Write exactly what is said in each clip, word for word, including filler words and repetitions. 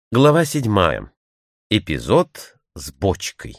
Глава седьмая. Эпизод с бочкой.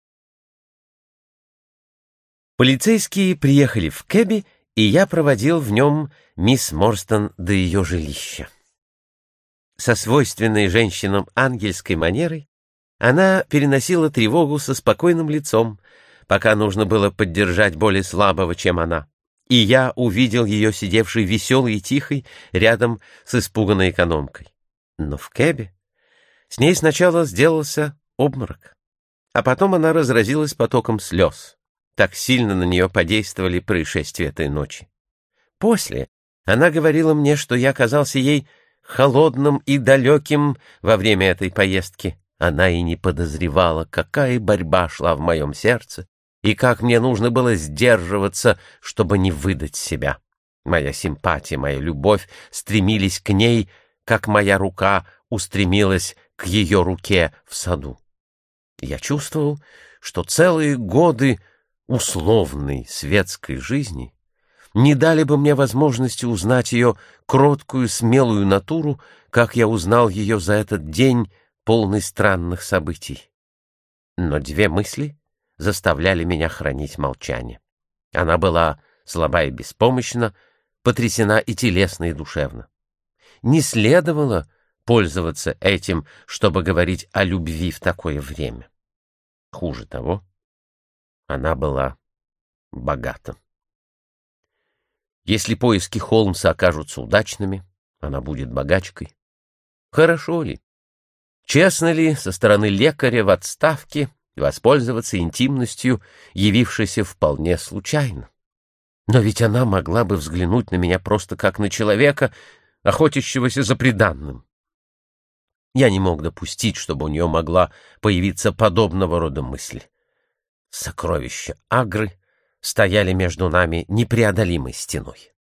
Полицейские приехали в кэбе, и я проводил в нем мисс Морстон до ее жилища. Со свойственной женщинам ангельской манерой она переносила тревогу со спокойным лицом, пока нужно было поддержать более слабого, чем она, и я увидел ее сидевшей веселой и тихой рядом с испуганной экономкой. Но в кэбе с ней сначала сделался обморок, а потом она разразилась потоком слез. Так сильно на нее подействовали происшествия этой ночи. После она говорила мне, что я казался ей холодным и далеким во время этой поездки. Она и не подозревала, какая борьба шла в моем сердце и как мне нужно было сдерживаться, чтобы не выдать себя. Моя симпатия, моя любовь стремились к ней, как моя рука устремилась к ее руке в саду. Я чувствовал, что целые годы условной светской жизни не дали бы мне возможности узнать ее кроткую, смелую натуру, как я узнал ее за этот день, полный странных событий. Но две мысли заставляли меня хранить молчание. Она была слаба и беспомощна, потрясена и телесно, и душевно. Не следовало пользоваться этим, чтобы говорить о любви в такое время. Хуже того, она была богата. Если поиски Холмса окажутся удачными, она будет богачкой. Хорошо ли? Честно ли со стороны лекаря в отставке воспользоваться интимностью, явившейся вполне случайно? Но ведь она могла бы взглянуть на меня просто как на человека, охотящегося за приданным. Я не мог допустить, чтобы у нее могла появиться подобного рода мысль. Сокровища Агры стояли между нами непреодолимой стеной.